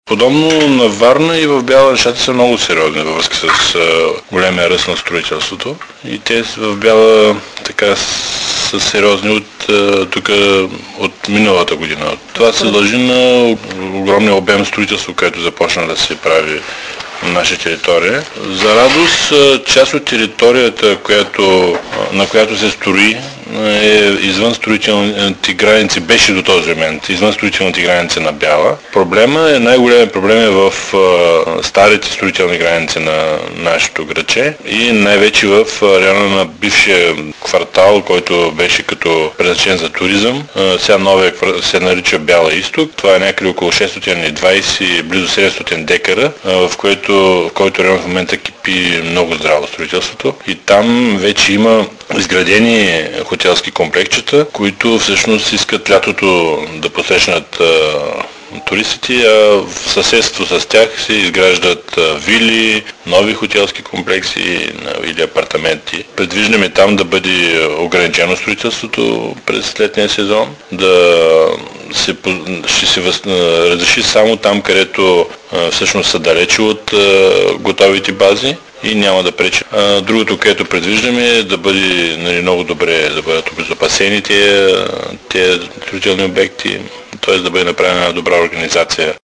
Подобно на Варна и в Бяла нещата са много сериозни във връзка с големия ръст на строителството. И те в Бяла така са сериозни от миналата година. Това се дължи на огромния обем строителство, което започна да се прави на наша територия. За радост, част от територията, на която се строи, е извън строителните граници, беше до този момент, извън строителните граници на Бяла. Най-големият проблем е в старите строителни граници на нашето градче и най-вече в района на бившия квартал, който беше като предназначен за туризъм. Сега новия се нарича Бяла изток. Това е някъде около 620, близо 700 декара, в който район в момента кипи много здраво строителството. И там вече има изградени хотелски комплексчета, които всъщност искат лятото да посрещнат туристите, а в съседство с тях се изграждат вили, нови хотелски комплекси или апартаменти. Предвиждаме там да бъде ограничено строителството през летния сезон, ще се разреши само там, където всъщност са далече от готовите бази и няма да пречи. Другото, което предвиждаме е да бъде много добре, да бъдат обезопасени тези строителни обекти, т.е. да бъде направена добра организация